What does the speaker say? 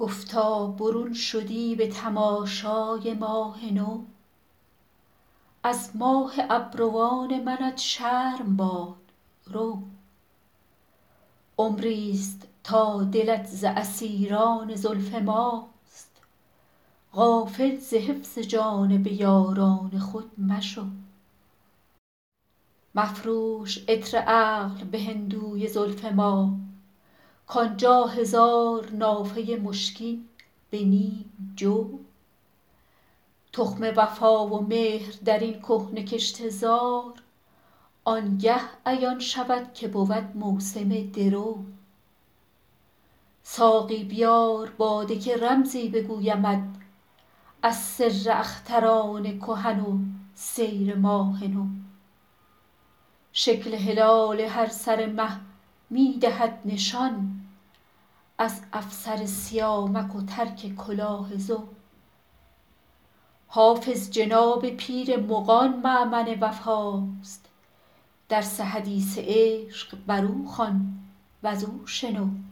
گفتا برون شدی به تماشای ماه نو. از ماه ابروان منت شرم باد رو. عمریست تا دلت ز اسیران زلف ماست، غافل ز حفظ جانب یاران خود مشو. مفروش عطر عقل به هندوی زلف ما، کآنجا هزار نافه مشکین به نیم جو. تخم وفا و مهر در این کهنه کشته زار، آنگه عیان شود که بود موسم درو. ساقی بیار باده که رمزی بگویمت از سر اختران کهن و سیر ماه نو. شکل هلال هر سر مه می دهد نشان، از افسر سیامک و ترک کلاه زو. حافظ جناب پیر مغان مأمن وفاست، درس حدیث عشق بر او خوان وز او شنو.